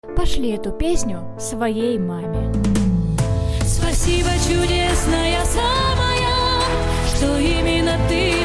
Пошли эту песню своей маме. Спасибо, чудесная самая, что именно ты